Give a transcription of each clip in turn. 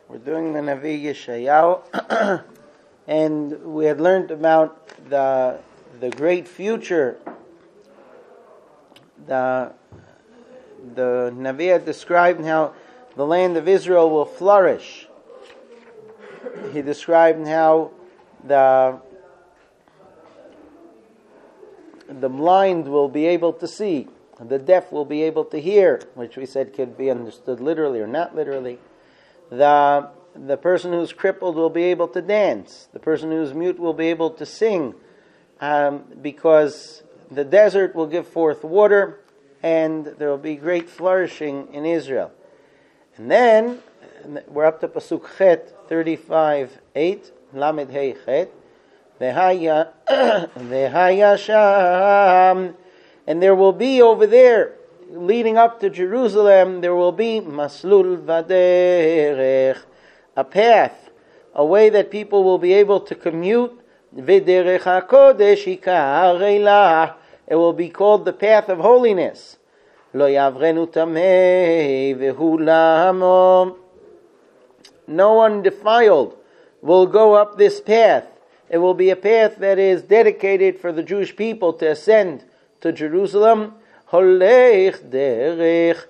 We're doing the Navi Yeshayahu, and we had learned about the great future. The Navi had described how the land of Israel will flourish. He described how the blind will be able to see, the deaf will be able to hear, which we said could be understood literally or not literally. The person who's crippled will be able to dance. The person who's mute will be able to sing, because the desert will give forth water, and there will be great flourishing in Israel. And then we're up to Pasuk Chet 35:8, Lamed Hey Chet, Vehaya Sham, and there will be over there, leading up to Jerusalem, there will be Maslul Vaderech, a path, a way that people will be able to commute. V'derech HaKodesh Yikar Elah, it will be called the path of holiness. Lo Yavrenu Tameh V'hu Lamo, no one defiled will go up this path. It will be a path that is dedicated for the Jewish people to ascend to Jerusalem. Holech derech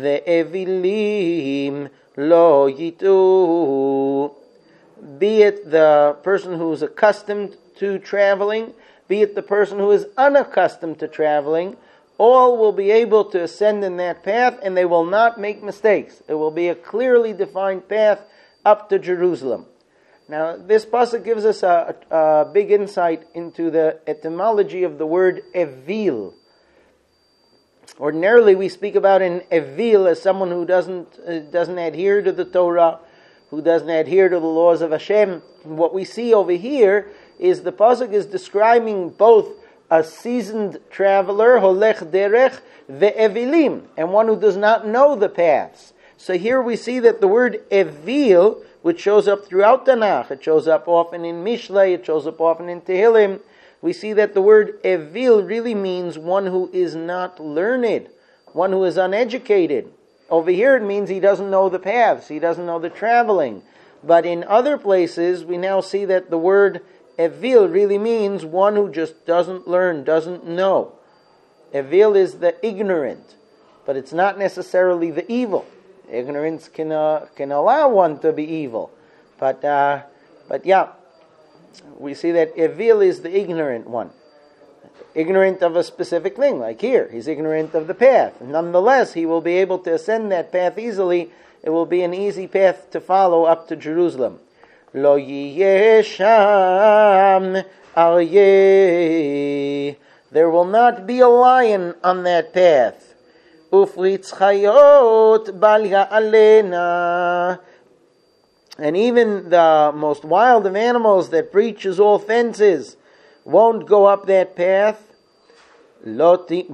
ve'evilim lo yitu. Be it the person who is accustomed to traveling, be it the person who is unaccustomed to traveling, all will be able to ascend in that path, and they will not make mistakes. It will be a clearly defined path up to Jerusalem. Now, this pasuk gives us a big insight into the etymology of the word evil. Ordinarily, we speak about an evil as someone who doesn't adhere to the Torah, who doesn't adhere to the laws of Hashem. And what we see over here is the pasuk is describing both a seasoned traveler, holech derech, ve'evilim, and one who does not know the paths. So here we see that the word evil, which shows up throughout Tanakh, it shows up often in Mishlei, it shows up often in Tehillim, we see that the word evil really means one who is not learned, one who is uneducated. Over here it means he doesn't know the paths, he doesn't know the traveling. But in other places we now see that the word evil really means one who just doesn't learn, doesn't know. Evil is the ignorant, but it's not necessarily the evil. Ignorance can allow one to be evil, but yeah, we see that evil is the ignorant one, ignorant of a specific thing. Like here, he's ignorant of the path. Nonetheless, he will be able to ascend that path easily. It will be an easy path to follow up to Jerusalem. Lo yiyeh sham aryeh, there will not be a lion on that path. Ufritz chayot bal ya'alena, and even the most wild of animals that breaches all fences won't go up that path. Loti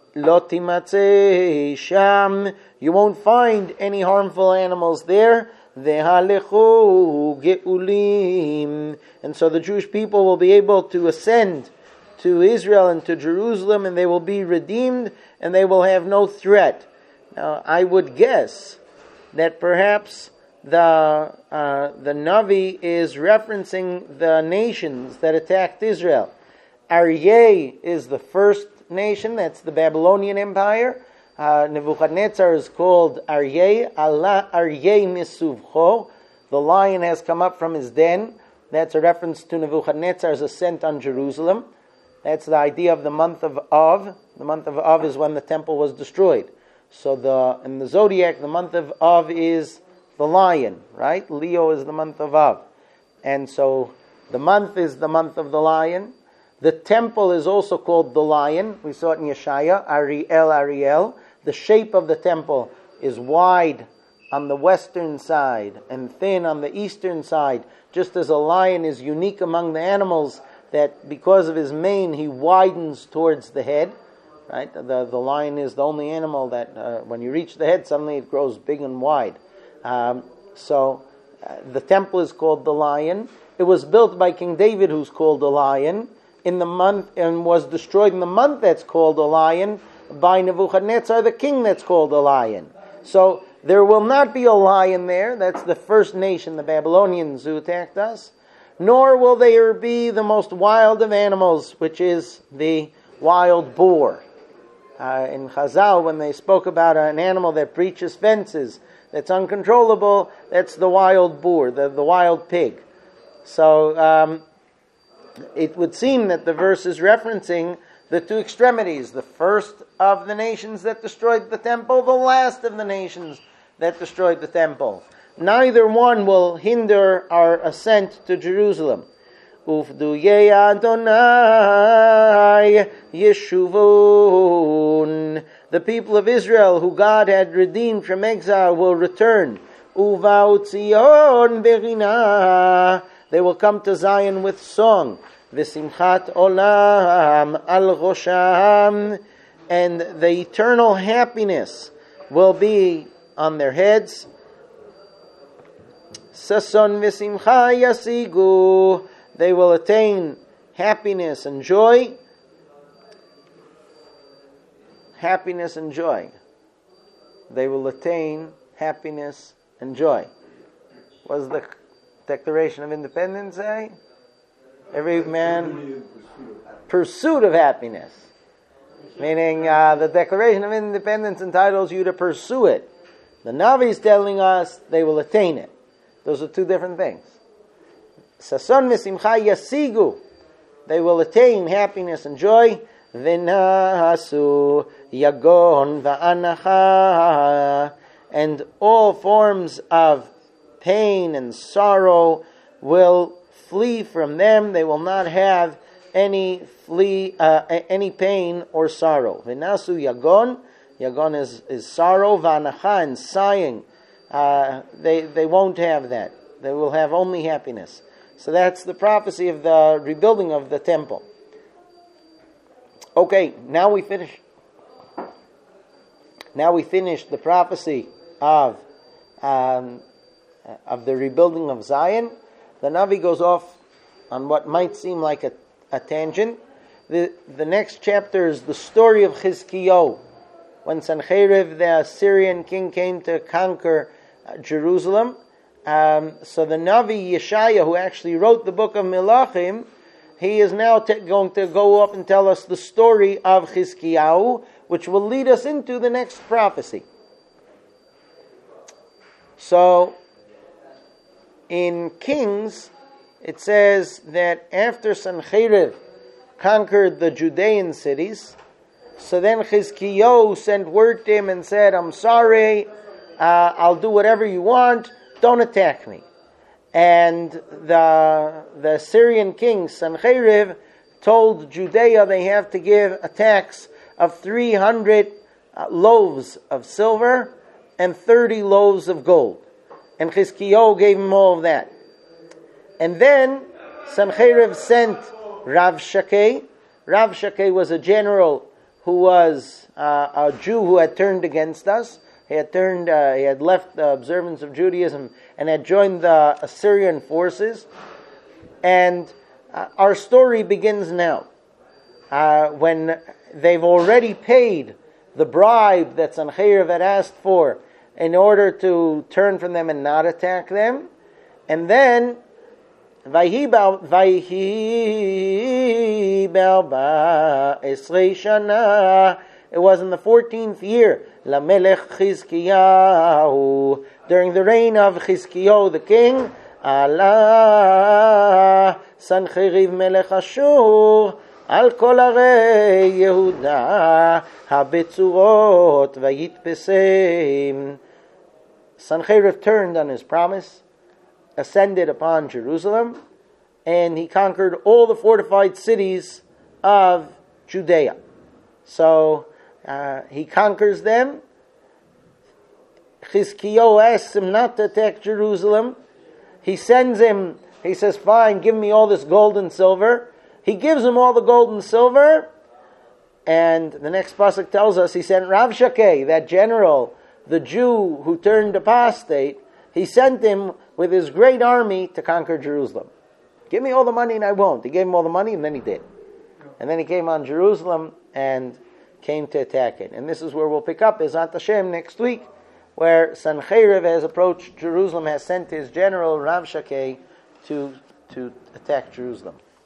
matzeh sham, you won't find any harmful animals there. Vehalechu geulim, and so the Jewish people will be able to ascend to Israel and to Jerusalem, and they will be redeemed, and they will have no threat. Now, I would guess that perhaps the Navi is referencing the nations that attacked Israel. Aryeh is the first nation, that's the Babylonian Empire. Nebuchadnezzar is called Aryeh, Allah Aryeh Misuvcho. The lion has come up from his den. That's a reference to Nebuchadnezzar's ascent on Jerusalem. That's the idea of the month of Av. The month of Av is when the temple was destroyed. So in the zodiac, the month of Av is the lion, right? Leo is the month of Av. And so the month is the month of the lion. The temple is also called the lion. We saw it in Yeshaya, Ariel. The shape of the temple is wide on the western side and thin on the eastern side. Just as a lion is unique among the animals, that because of his mane he widens towards the head, right? The lion is the only animal that when you reach the head, suddenly it grows big and wide. So the temple is called the lion. It was built by King David, who's called the lion, in the month, and was destroyed in the month that's called the lion by Nebuchadnezzar, the king that's called the lion. So There will not be a lion there. That's the first nation, the Babylonians, who attacked us. Nor will there be the most wild of animals, which is the wild boar. In Chazal, when they spoke about an animal that breaches fences, that's uncontrollable, that's the wild boar, the wild pig. So it would seem that the verse is referencing the two extremities, the first of the nations that destroyed the temple, the last of the nations that destroyed the temple. Neither one will hinder our ascent to Jerusalem. Ufduye Adonai Yeshuvun. The people of Israel, who God had redeemed from exile, will return. Uvau Tzion Berina. They will come to Zion with song. V'simchat olam al rosham. And the eternal happiness will be on their heads. Sason v'simcha yasigu. They will attain happiness and joy. Happiness and joy. They will attain happiness and joy. What does the Declaration of Independence say? Every man pursuit of happiness. Meaning the Declaration of Independence entitles you to pursue it. The Navi is telling us they will attain it. Those are two different things. Sason v'simcha yasigu. They will attain happiness and joy. V'nasu yagon va'anacha. And all forms of pain and sorrow will flee from them. They will not have any pain or sorrow. V'nasu yagon. Yagon is sorrow. Va'anacha, and sighing. They won't have that. They will have only happiness. So that's the prophecy of the rebuilding of the temple. Okay, now we finish the prophecy of the rebuilding of Zion. The Navi goes off on what might seem like a tangent. The next chapter is the story of Chizkiyahu, when Sancheriv, the Assyrian king, came to conquer Jerusalem. So the Navi Yeshaya, who actually wrote the book of Melachim, he is now going to go up and tell us the story of Chizkiyahu, which will lead us into the next prophecy. So, in Kings, it says that after Sancheriv conquered the Judean cities, so then Chizkiyahu sent word to him and said, I'm sorry, I'll do whatever you want, don't attack me. And the Assyrian king, Sancheriv, told Judea they have to give a tax of 300 loaves of silver and 30 loaves of gold. And Chizkiyahu gave him all of that. And then Sancheriv sent Rav Shakeh. Rav Shakeh was a general who was a Jew who had turned against us. He had left the observance of Judaism and had joined the Assyrian forces. And our story begins now. When they've already paid the bribe that Sancheriv had asked for in order to turn from them and not attack them. And then, Vayhi Balba Esrei Shana. It was in the 14th year, Lamelech Chizkiyahu, during the reign of Chizkiyahu the king, Allah Sancheriv Melech Ashur, Al Kol Arei Yehuda, Habetzurot Vayitpeseim. Sancheriv turned on his promise, ascended upon Jerusalem, and he conquered all the fortified cities of Judea. So, he conquers them. Chizkiyahu asks him not to attack Jerusalem. He sends him, he says, fine, give me all this gold and silver. He gives him all the gold and silver. And the next pasuk tells us he sent Rav Shakeh, that general, the Jew who turned apostate. He sent him with his great army to conquer Jerusalem. Give me all the money and I won't. He gave him all the money and then he did. And then he came on Jerusalem and came to attack it. And this is where we'll pick up Ezat Hashem next week where Sancheriv has approached Jerusalem, has sent his general Rav Shakeh to attack Jerusalem.